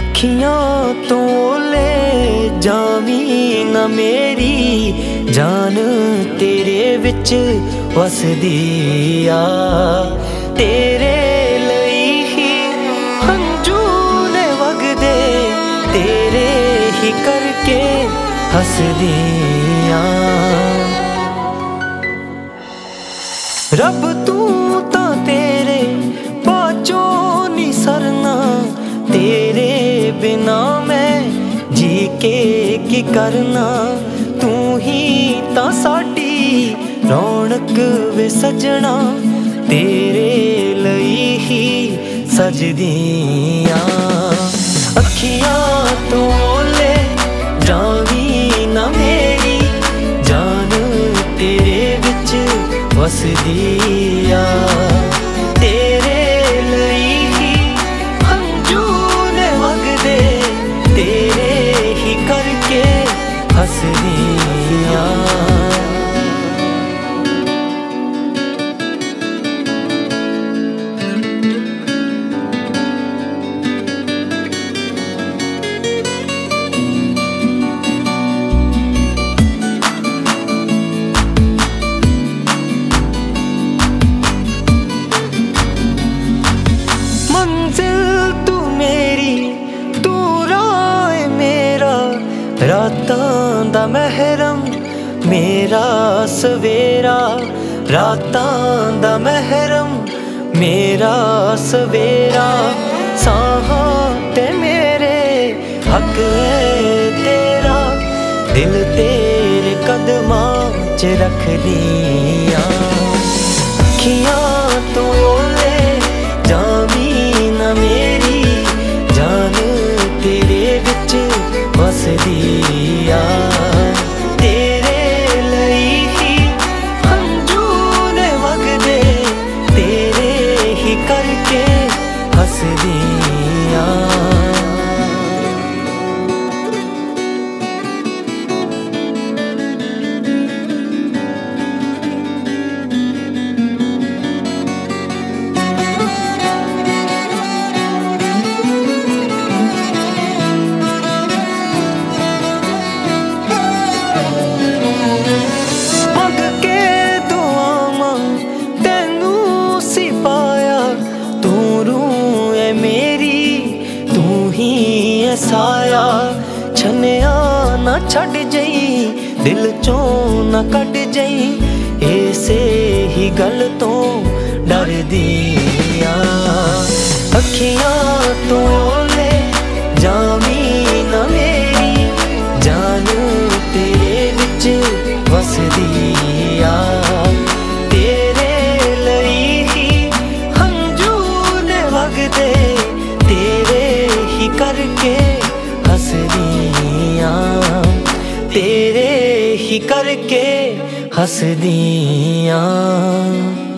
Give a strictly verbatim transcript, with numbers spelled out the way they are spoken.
अखियां तो ले जावी ना मेरी जान तेरे विच वसदी आ। तेरे लई ही हंजू ने वगदे तेरे ही करके हसदी आ। रब तू तां तेरे बाचों नी सरना, तेरे बिना मैं जी के की करना। तू ही तां साडी रौनक वे सजना, तेरे लई ही सजदियां। अखियां तो ले जावी ना मेरी जान तेरे विच वसदी आ। तेरे लई ही हंजू ने वगदे तेरे ही करके हसदियां। रातां दा महरम मेरा सवेरा, रातां दा महरम मेरा सवेरा। साहां ते मेरे हक है तेरा, दिल तेरे कदमां च रख दियां। अखियां तो ले जावी ना मेरी जान तेरे विच वसदी आ। तेरे लई ही हंजू ने वगदे तेरे ही करके हसदियां। साया छन्या ना छड़ जई दिल चों ना कट जई, ऐसे ही गल तो डर दिया। अखियां तो ले जावी ना मेरी जान तेरे विच वसदी आ। तेरे लई ही हंजू ने वगदे तेरे ही करके हसदियां, तेरे ही करके हसदियां।